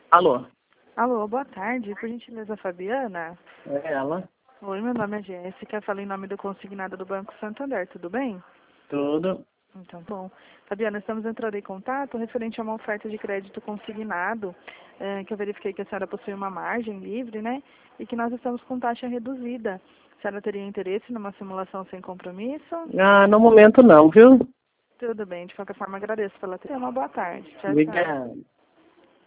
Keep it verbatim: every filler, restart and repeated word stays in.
Alô? Alô, boa tarde. Por gentileza, Fabiana? É ela? Oi, meu nome é Jéssica. Falei em nome do consignado do Banco Santander, tudo bem? Tudo. Então, bom. Fabiana, estamos entrando em contato referente a uma oferta de crédito consignado, eh, que eu verifiquei que a senhora possui uma margem livre, né? E que nós estamos com taxa reduzida. A senhora teria interesse numa simulação sem compromisso? Ah, no momento não, viu? Tudo bem. De qualquer forma, agradeço pela atenção. Uma boa tarde. Tchau, tchau. Obrigado.